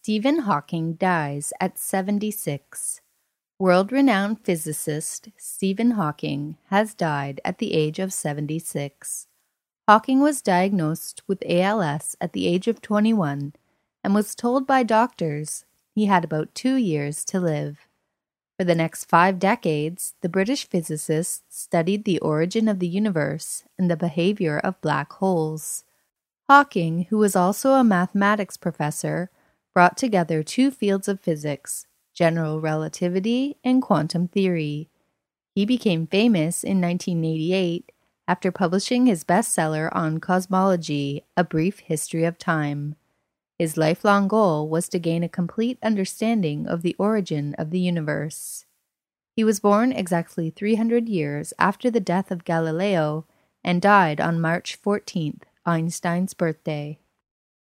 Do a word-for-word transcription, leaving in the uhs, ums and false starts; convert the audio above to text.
Stephen Hawking dies at seventy-six. World-renowned physicist Stephen Hawking has died at the age of seventy-six. Hawking was diagnosed with A L S at the age of twenty-one and was told by doctors he had about two years to live. For the next five decades, the British physicist studied the origin of the universe and the behavior of black holes. Hawking, who was also a mathematics professor, brought together two fields of physics, general relativity and quantum theory. He became famous in nineteen eighty-eight after publishing his bestseller on cosmology, A Brief History of Time. His lifelong goal was to gain a complete understanding of the origin of the universe. He was born exactly three hundred years after the death of Galileo and died on March fourteenth, Einstein's birthday.